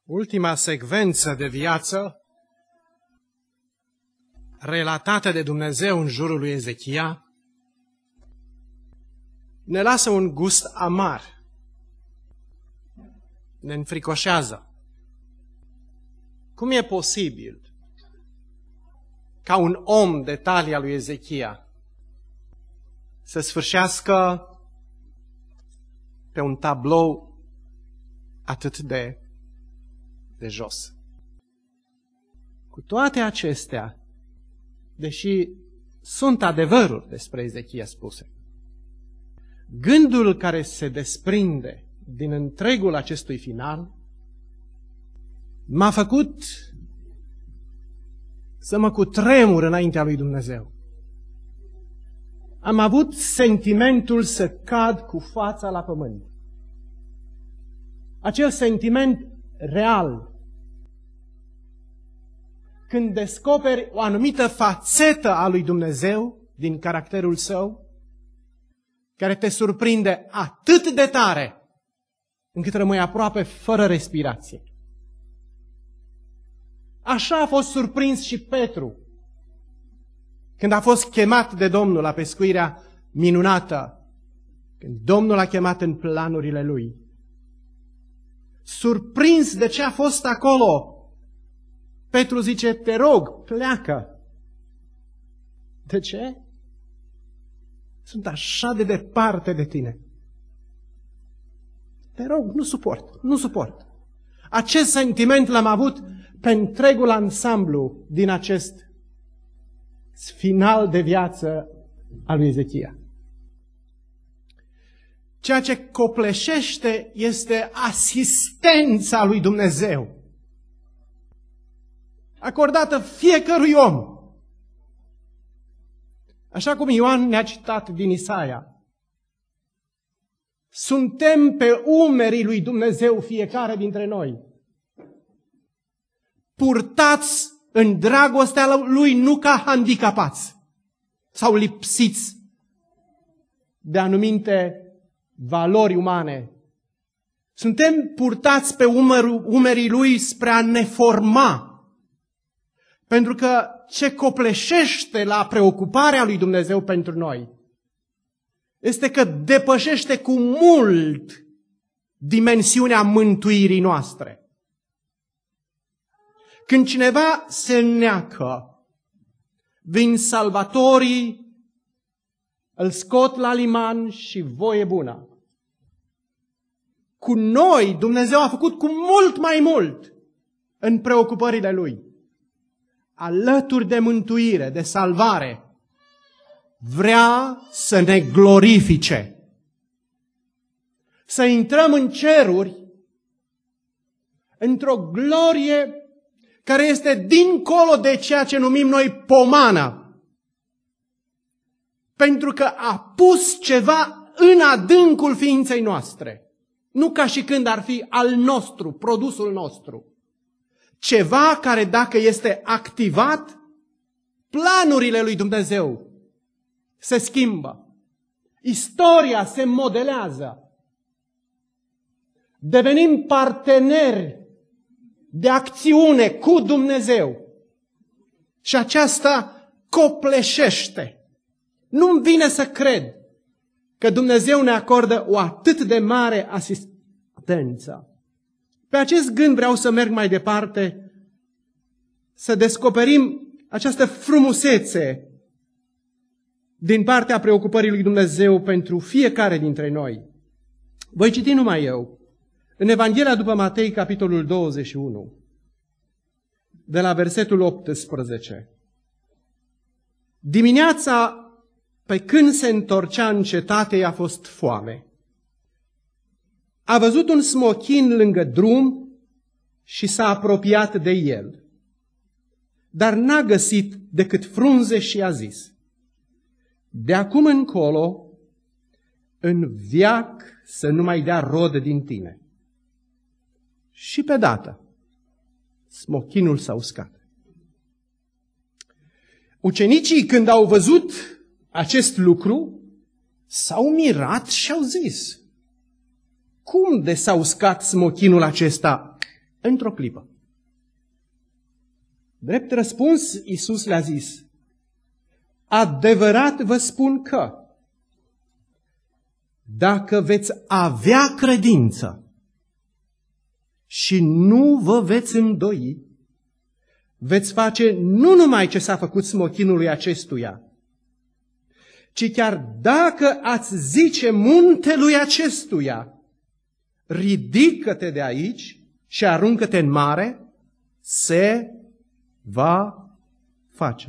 Ultima secvență de viață relatată de Dumnezeu în jurul lui Ezechia ne lasă un gust amar, ne înfricoșează. Cum e posibil ca un om de talia lui Ezechia să sfârșească pe un tablou atât de jos? Cu toate acestea, deși sunt adevăruri despre Ezechia spuse, gândul care se desprinde din întregul acestui final m-a făcut să mă cutremur înaintea lui Dumnezeu. Am avut sentimentul să cad cu fața la pământ. Acel sentiment real, când descoperi o anumită fațetă a lui Dumnezeu din caracterul său, care te surprinde atât de tare încât rămâi aproape fără respirație. Așa a fost surprins și Petru când a fost chemat de Domnul la pescuirea minunată, când Domnul a chemat în planurile lui. Surprins de ce a fost acolo, Petru zice: te rog, pleacă. De ce? Sunt așa de departe de tine. Te rog, nu suport. Acest sentiment l-am avut pe întregul ansamblu din acest final de viață al lui Ezechia. Ceea ce copleșește este asistența lui Dumnezeu, acordată fiecărui om. Așa cum Ioan ne-a citat din Isaia, suntem pe umerii lui Dumnezeu fiecare dintre noi, purtați în dragostea lui, nu ca handicapați sau lipsiți de anumite valori umane. Suntem purtați pe umerii lui spre a ne forma. Pentru că ce copleșește la preocuparea lui Dumnezeu pentru noi este că depășește cu mult dimensiunea mântuirii noastre. Când cineva se neacă, vin salvatorii, îl scot la liman și voie bună. Cu noi Dumnezeu a făcut cu mult mai mult în preocupările Lui. Alături de mântuire, de salvare, vrea să ne glorifice. Să intrăm în ceruri, într-o glorie care este dincolo de ceea ce numim noi pomană. Pentru că a pus ceva în adâncul ființei noastre. Nu ca și când ar fi al nostru, produsul nostru. Ceva care, dacă este activat, planurile lui Dumnezeu se schimbă. Istoria se modelează. Devenim parteneri de acțiune cu Dumnezeu. Și aceasta copleșește. Nu-mi vine să cred că Dumnezeu ne acordă o atât de mare asistență. Pe acest gând vreau să merg mai departe, să descoperim această frumusețe din partea preocupării lui Dumnezeu pentru fiecare dintre noi. Voi citi numai eu, în Evanghelia după Matei, capitolul 21, de la versetul 18. Dimineața, pe când se întorcea în cetate, i-a fost foame. A văzut un smochin lângă drum și s-a apropiat de el. Dar n-a găsit decât frunze și a zis: de acum încolo, în veac să nu mai dea rod din tine. Și pe dată, smochinul s-a uscat. Ucenicii, când au văzut acest lucru, s-au mirat și au zis: cum de s-a uscat smochinul acesta într-o clipă. Drept răspuns, Iisus le-a zis, adevărat vă spun că dacă veți avea credință și nu vă veți îndoi, veți face nu numai ce s-a făcut smochinului acestuia, ci chiar dacă ați zice muntelui acestuia, ridică-te de aici și aruncă-te în mare, se va face.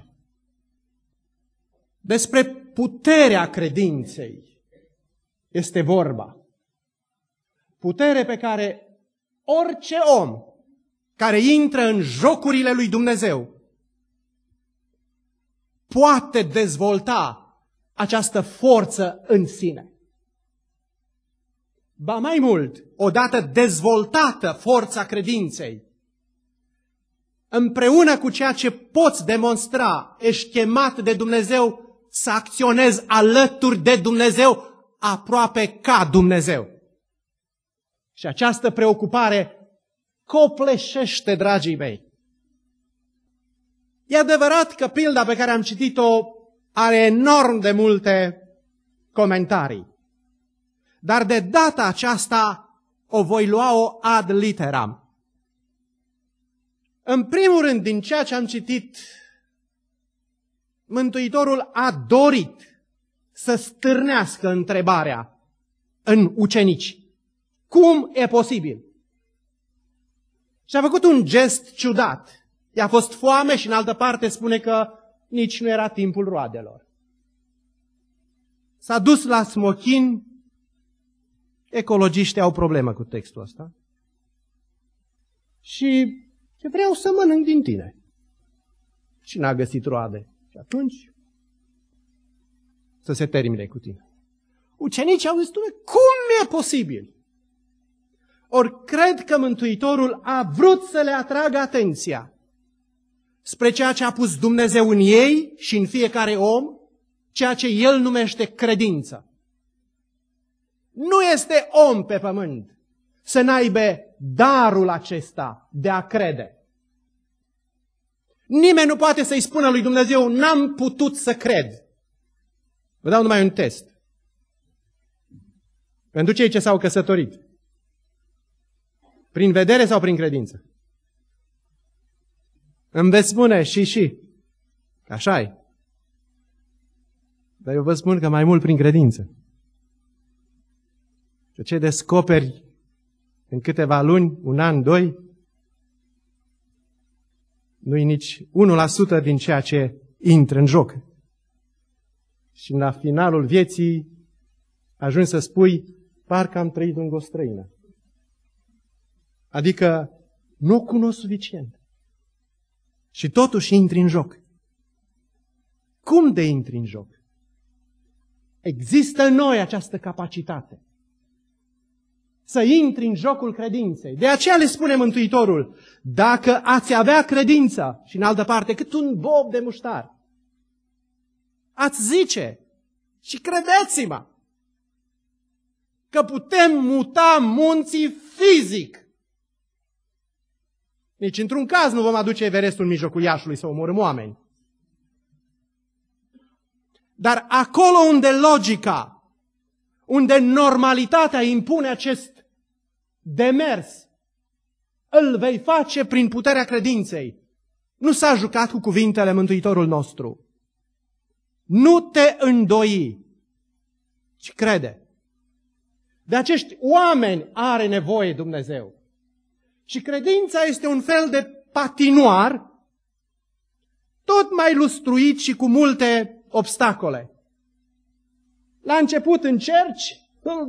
Despre puterea credinței este vorba. Putere pe care orice om care intră în jocurile lui Dumnezeu poate dezvolta această forță în sine. Ba mai mult, odată dezvoltată forța credinței, împreună cu ceea ce poți demonstra, ești chemat de Dumnezeu să acționezi alături de Dumnezeu, aproape ca Dumnezeu. Și această preocupare copleșește, dragii mei. E adevărat că pilda pe care am citit-o are enorm de multe comentarii. Dar de data aceasta o voi lua-o ad literam. În primul rând, din ceea ce am citit, Mântuitorul a dorit să stârnească întrebarea în ucenici. Cum e posibil? Și a făcut un gest ciudat. I-a fost foame și în altă parte spune că nici nu era timpul roadelor. S-a dus la smochin. Ecologiștii au problemă cu textul ăsta. Și vreau să mănânc din tine. Și n-a găsit roade. Și atunci să se termine cu tine. Ucenicii au zis, cum e posibil? Ori cred că Mântuitorul a vrut să le atragă atenția spre ceea ce a pus Dumnezeu în ei și în fiecare om, ceea ce El numește credință. Nu este om pe pământ să n-aibă darul acesta de a crede. Nimeni nu poate să-i spună lui Dumnezeu, n-am putut să cred. Vă dau numai un test. Pentru cei ce s-au căsătorit. Prin vedere sau prin credință? Îmi veți spune și. Așa-i. Dar eu vă spun că mai mult prin credință. Și ce descoperi în câteva luni, un an, 2, nu-i nici 1% din ceea ce intră în joc. Și la finalul vieții ajungi să spui, parcă am trăit lângă o străină. Adică nu o cunosc suficient. Și totuși intri în joc. Cum de intri în joc? Există în noi această capacitate. Să intri în jocul credinței. De aceea le spune Mântuitorul, dacă ați avea credință, și în altă parte, cât un bob de muștar, ați zice, și credeți-mă, că putem muta munții fizic. Nici într-un caz nu vom aduce Everestul în mijlocul Iașului să omorâm oameni. Dar acolo unde logica, unde normalitatea impune acest demers, îl vei face prin puterea credinței. Nu s-a jucat cu cuvintele Mântuitorul nostru. Nu te îndoi, ci crede. De acești oameni are nevoie Dumnezeu. Și credința este un fel de patinoar, tot mai lustruit și cu multe obstacole. La început încerci,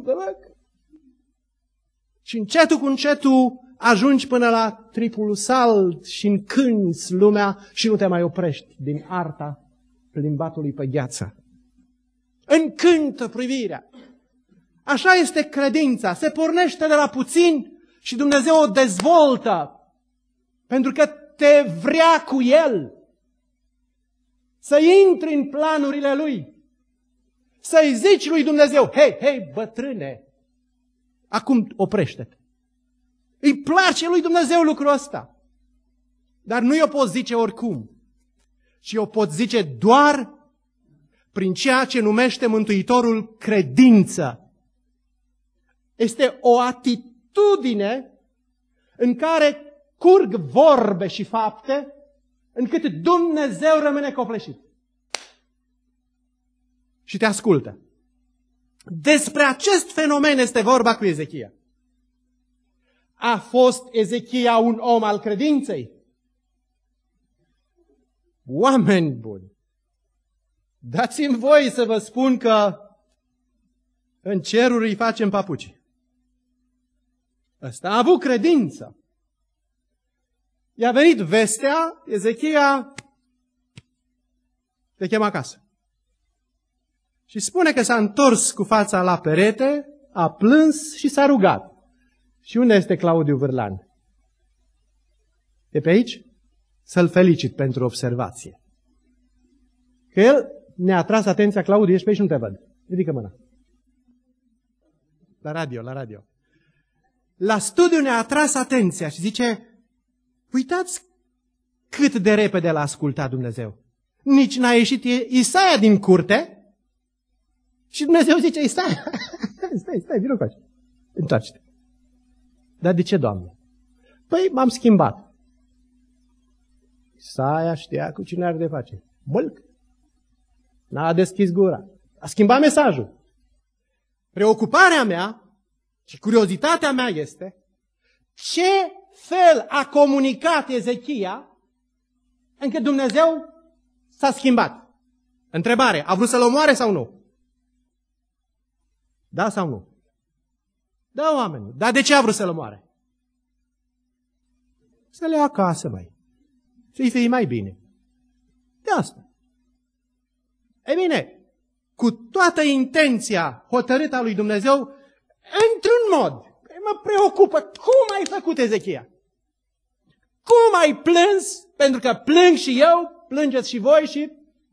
și încetul cu încetul ajungi până la tripul salt și încânți lumea și nu te mai oprești din arta plimbatului pe gheață. Încântă privirea. Așa este credința. Se pornește de la puțin și Dumnezeu o dezvoltă. Pentru că te vrea cu El. Să intri în planurile Lui. Să-i zici lui Dumnezeu, hei, bătrâne, acum oprește-te. Îi place lui Dumnezeu lucrul ăsta. Dar nu i-o pot zice oricum, ci o pot zice doar prin ceea ce numește Mântuitorul credință. Este o atitudine în care curg vorbe și fapte, încât Dumnezeu rămâne copleșit. Și te ascultă. Despre acest fenomen este vorba cu Ezechia. A fost Ezechia un om al credinței? Oameni buni, dați-mi voie să vă spun că în ceruri îi facem papuci. Ăsta a avut credință. I-a venit vestea, Ezechia te chem acasă. Și spune că s-a întors cu fața la perete, a plâns și s-a rugat. Și unde este Claudiu Vârlan? E pe aici? Să-l felicit pentru observație. Că el ne-a tras atenția. Claudiu, ești pe aici? Nu te văd. Ridică mâna. La radio. La studiu ne-a atras atenția și zice, uitați cât de repede l-a ascultat Dumnezeu. Nici n-a ieșit Isaia din curte și Dumnezeu zice, Isaia, stai, vină cu aici. Întoarce-te. Dar de ce, Doamne? Păi m-am schimbat. Isaia știa cu cine are de face. Bălc. N-a deschis gura. A schimbat mesajul. Preocuparea mea și curiozitatea mea este ce fel a comunicat Ezechia încât Dumnezeu s-a schimbat. Întrebare, a vrut să-l omoare sau nu? Da sau nu? Da, oameni. Dar de ce a vrut să-l omoare? Să le ia acasă, mai. Să-i fie mai bine. De asta. Ei bine, cu toată intenția hotărâtă a lui Dumnezeu, într-un mod, mă preocupă, cum ai făcut, Ezechia? Cum ai plâns? Pentru că plâng și eu, plângeți și voi și...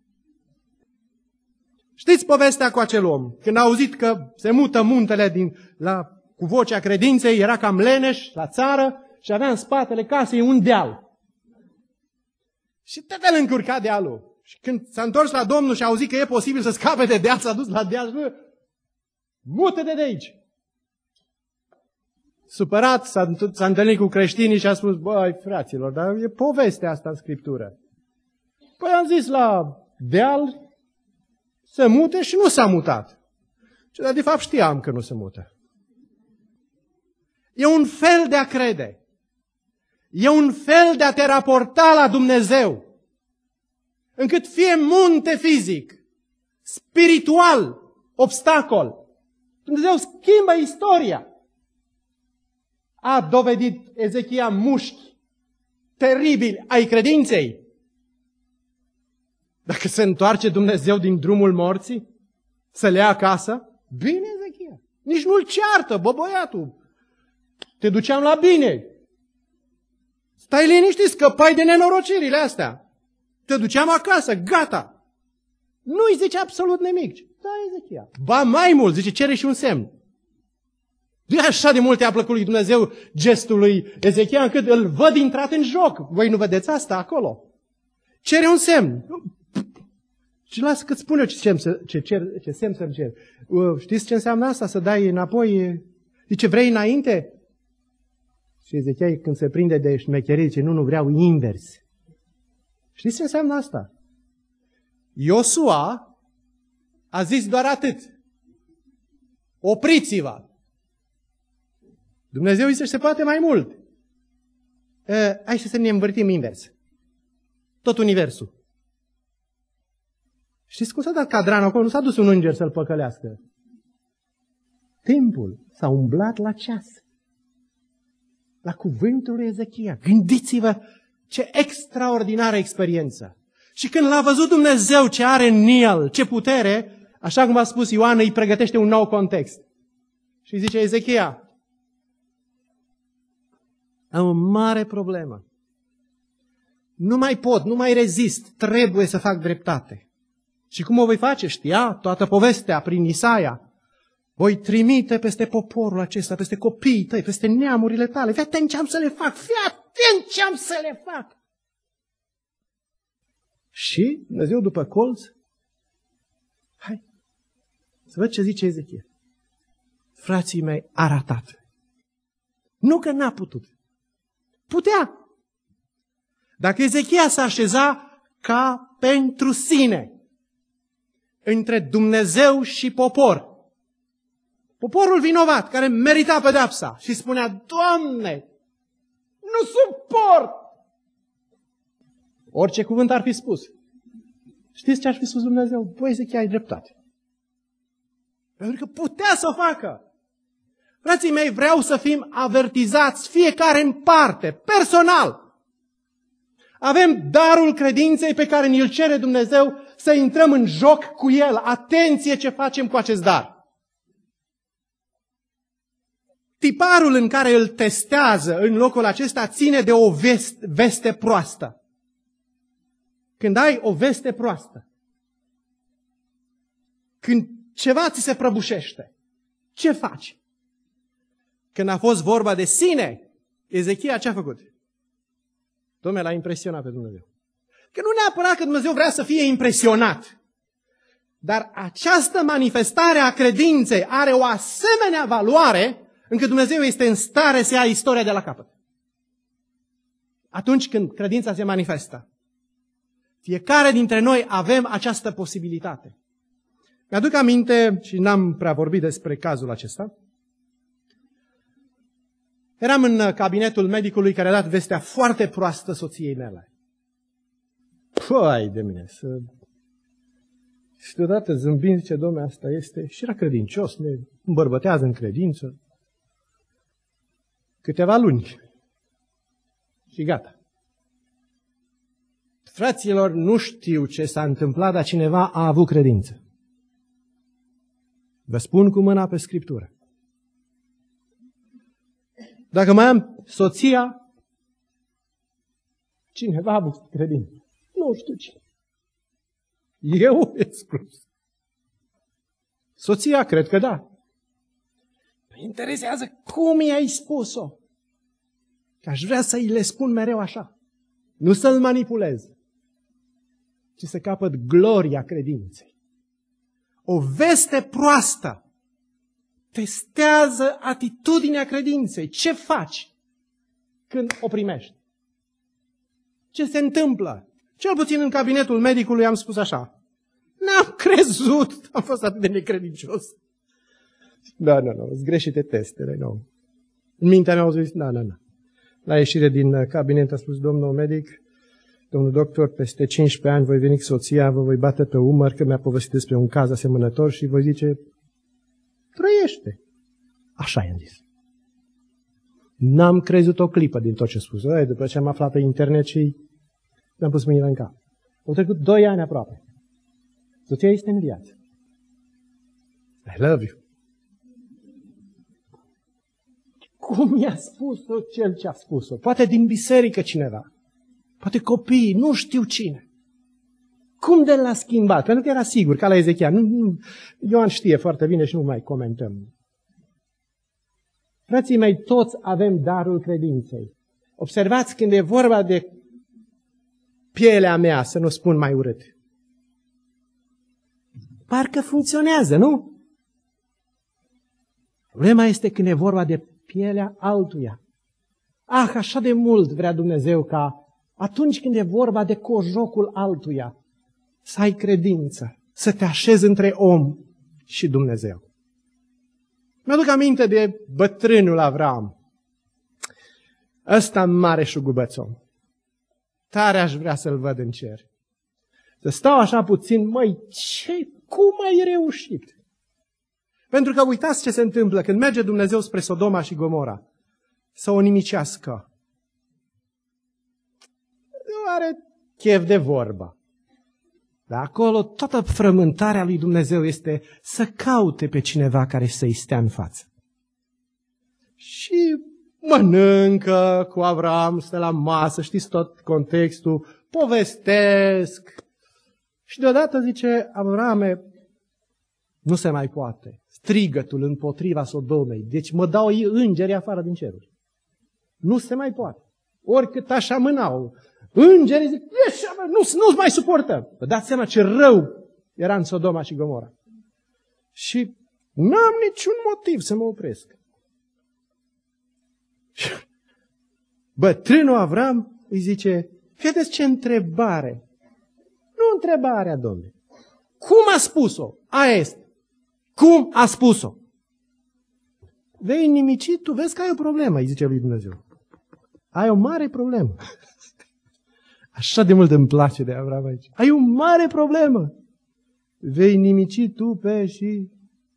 Știți povestea cu acel om? Când a auzit că se mută muntele cu vocea credinței, era cam leneș la țară și avea în spatele casei un deal. Și tetele încurca dealul. Și când s-a întors la Domnul și a auzit că e posibil să scape de deal, s-a dus la deal și mută-te de aici. Supărat, s-a întâlnit cu creștinii și a spus, băi, fraților, dar e povestea asta în Scriptură. Păi am zis la deal să mute și nu s-a mutat. Dar de fapt știam că nu se mută. E un fel de a crede. E un fel de a te raporta la Dumnezeu. Încât fie munte fizic, spiritual, obstacol, Dumnezeu schimbă istoria. A dovedit Ezechia mușchi teribili ai credinței. Dacă se întoarce Dumnezeu din drumul morții, să le ia acasă, bine, Ezechia. Nici nu-l ceartă, bă, băiatul. Te duceam la bine. Stai liniștit, scăpai de nenorocirile astea. Te duceam acasă, gata. Nu-i zice absolut nimic. Da, Ezechia. Ba mai mult, zice, cere și un semn. De așa de mult i-a plăcut lui Dumnezeu gestul lui Ezechia, încât îl văd intrat în joc. Voi nu vedeți asta acolo? Cere un semn. Și lasă că-ți spun eu ce semn să-mi cer. Știți ce înseamnă asta? Să dai înapoi? Zice, vrei înainte? Și Ezechia, când se prinde de șmecherie, zice, nu vreau invers. Știți ce înseamnă asta? Iosua a zis doar atât. Opriți-vă! Dumnezeu zice, se poate mai mult. Hai să ne învârtim invers. Tot universul. Știți cum s-a dat cadranul acolo? Nu s-a dus un înger să-l păcălească. Timpul s-a umblat la ceas. La cuvântul lui Ezechia. Gândiți-vă ce extraordinară experiență. Și când l-a văzut Dumnezeu ce are în el, ce putere, așa cum a spus Ioan, îi pregătește un nou context. Și zice, Ezechia, am o mare problemă. Nu mai pot, nu mai rezist, trebuie să fac dreptate. Și cum o voi face? Știa toată povestea prin Isaia. voi trimite peste poporul acesta, peste copiii tăi, peste neamurile tale. Fii atent ce am să le fac, fii atent ce am să le fac. Și Dumnezeu după colț, hai, să văd ce zice Ezechia. Frații mei, a ratat. Nu că n-a putut. Putea. Dacă Ezechia s-a așeza ca pentru sine, între Dumnezeu și popor, poporul vinovat, care merita pedeapsa și spunea, Doamne, nu suport! Orice cuvânt ar fi spus. Știți ce ar fi spus Dumnezeu? Băi, Ezechia, ai dreptate. Pentru că putea să o facă. Frații mei, vreau să fim avertizați fiecare în parte, personal. Avem darul credinței pe care ni-l cere Dumnezeu să intrăm în joc cu el. Atenție ce facem cu acest dar. Tiparul în care îl testează în locul acesta ține de o veste proastă. Când ai o veste proastă, când ceva ți se prăbușește, ce faci? Când a fost vorba de sine, Ezechia ce a făcut? Dom'le, l-a impresionat pe Dumnezeu. Că nu neapărat că Dumnezeu vrea să fie impresionat, dar această manifestare a credinței are o asemenea valoare încât Dumnezeu este în stare să ia istoria de la capăt. Atunci când credința se manifestă, fiecare dintre noi avem această posibilitate. Mi-aduc aminte, și n-am prea vorbit despre cazul acesta, eram în cabinetul medicului care a dat vestea foarte proastă soției mele. Păi de mine, și deodată zâmbind zice, Dom'le, asta este, și era credincios, ne îmbărbătează în credință. Câteva luni. Și gata. Fraților, nu știu ce s-a întâmplat, dar cineva a avut credință. Vă spun cu mâna pe Scriptură. Dacă mai am soția, cineva a avut credință. Nu știu cine. Eu exclus. Soția, cred că da. Mă interesează cum i-ai spus-o. Că aș vrea să-i le spun mereu așa. Nu să-l manipulez, ci să capăt gloria credinței. O veste proastă testează atitudinea credinței. Ce faci când o primești? Ce se întâmplă? Cel puțin în cabinetul medicului am spus așa. N-am crezut, am fost atât de necredincios. Da, sunt greșite testele, nu. În mintea mea au zis, da. La ieșire din cabinet a spus domnul medic, domnul doctor, peste 15 ani voi veni cu soția, vă voi bate pe umăr, că mi-a povestit despre un caz asemănător și voi zice, trăiește. Așa i-am zis. N-am crezut o clipă din tot ce a spus. După ce am aflat pe internet și mi-am pus mâinile în cap. Au trecut 2 ani aproape. Soția este în viață. I love you. Cum i-a spus-o cel ce a spus-o? Poate din biserică cineva. Poate copiii, nu știu cine. Cum de l-a schimbat? Pentru că era sigur, ca la Ezechia. Ioan știe foarte bine și nu mai comentăm. Frații mei, toți avem darul credinței. Observați când e vorba de pielea mea, să nu spun mai urât. Parcă funcționează, nu? Problema este când e vorba de pielea altuia. Așa de mult vrea Dumnezeu ca atunci când e vorba de cojocul altuia, să ai credință, să te așezi între om și Dumnezeu. Mi-aduc aminte de bătrânul Avram. Ăsta mare șugubățom. Tare aș vrea să-l văd în cer. Să stau așa puțin, cum ai reușit? Pentru că uitați ce se întâmplă când merge Dumnezeu spre Sodoma și Gomora. Să o nimicească. Nu are chef de vorbă. Dar acolo toată frământarea lui Dumnezeu este să caute pe cineva care să-i stea în față. Și mănâncă cu Avram, stă la masă, știți tot contextul, povestesc. Și deodată zice, Avrame, nu se mai poate. strigătul împotriva Sodomei. Deci mă dau îngerii afară din ceruri. Nu se mai poate. Oricât aș amânau, îngerii zic, nu mai suportăm. Vă dați seama ce rău era în Sodoma și Gomora. Și n-am niciun motiv să mă opresc. Bătrânul Avram îi zice, vedeți ce întrebare. Nu întrebarea, Domnule. Cum a spus-o? Aia este. Cum a spus-o? Vei nimici, tu vezi că ai o problemă, îi zice lui Dumnezeu. Ai o mare problemă. Așa de mult îmi place de Avram aici. Ai o mare problemă. Vei nimici tu pe și...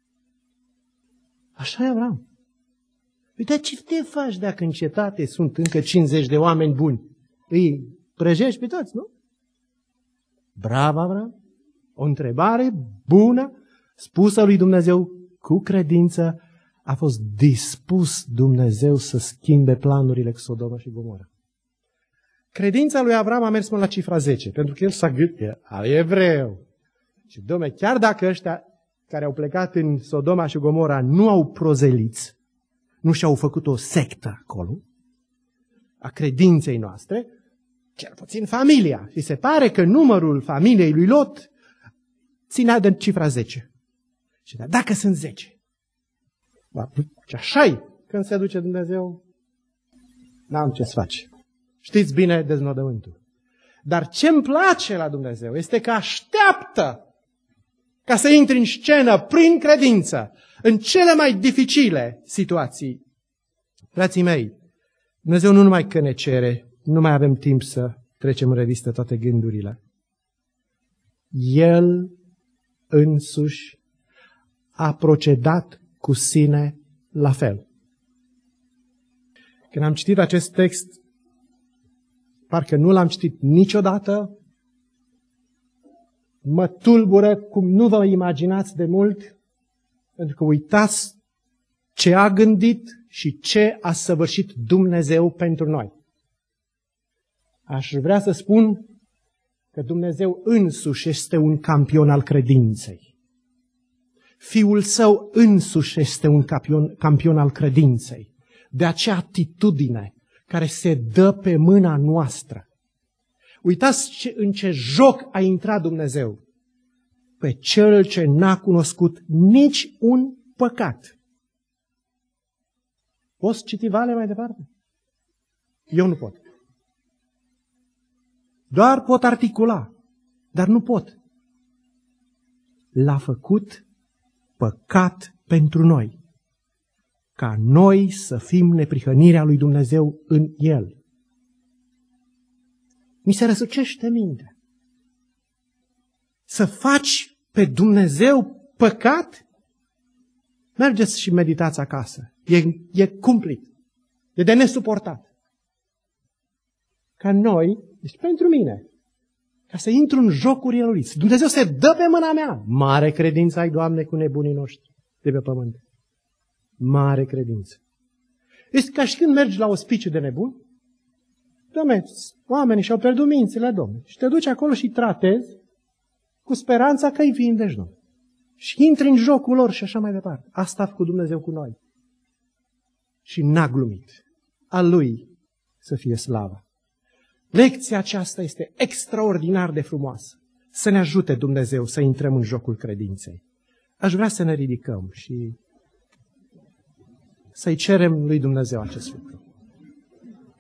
Așa e Avram. Uite, ce te faci dacă în cetate sunt încă 50 de oameni buni? Îi prăjești pe toți, nu? Bravo, Avram. O întrebare bună, spusă lui Dumnezeu cu credință. A fost dispus Dumnezeu să schimbe planurile cu Sodoma și Gomora. Credința lui Avram a mers până la cifra 10, pentru că el s-a gândit, e evreu. Și, dom'le, chiar dacă ăștia care au plecat în Sodoma și Gomora nu au prozeliți, nu și-au făcut o sectă acolo, a credinței noastre, cel puțin familia. Și se pare că numărul familiei lui Lot ținea de cifra 10. Și dacă sunt 10, și așa-i, când se duce Dumnezeu, n-am ce să face. Știți bine deznodământul. Dar ce-mi place la Dumnezeu este că așteaptă ca să intri în scenă prin credință în cele mai dificile situații. Frații mei, Dumnezeu nu numai că ne cere, nu mai avem timp să trecem în revistă toate gândurile. El însuși a procedat cu sine la fel. Când am citit acest text, parcă nu l-am citit niciodată, mă tulbură cum nu vă imaginați de mult, pentru că uitați ce a gândit și ce a săvârșit Dumnezeu pentru noi. Aș vrea să spun că Dumnezeu însuși este un campion al credinței. Fiul Său însuși este un campion al credinței. De acea atitudine care se dă pe mâna noastră. Uitați în ce joc a intrat Dumnezeu. Pe cel ce n-a cunoscut nici un păcat. Poți citi Vale mai departe? Eu nu pot. Doar pot articula, dar nu pot. L-a făcut păcat pentru noi, ca noi să fim neprihănirea lui Dumnezeu în El. Mi se răsucește mintea. Să faci pe Dumnezeu păcat? Mergeți și meditați acasă. E cumplit. E de nesuportat. Ca noi, deci pentru mine, ca să intru în jocurile lui. Dumnezeu se dă pe mâna mea. Mare credință ai, Doamne, cu nebunii noștri de pe pământ. Mare credință. Este ca și când mergi la ospiciu de nebuni. Doamne, oamenii și-au pierdut mințile, Domnule. Și te duci acolo și tratezi cu speranța că îi vindești, Domnule. Și intri în jocul lor și așa mai departe. Asta a făcut Dumnezeu cu noi. Și n-a glumit. A Lui să fie slava. Lecția aceasta este extraordinar de frumoasă. Să ne ajute Dumnezeu să intrăm în jocul credinței. Aș vrea să ne ridicăm și să-i cerem lui Dumnezeu acest lucru.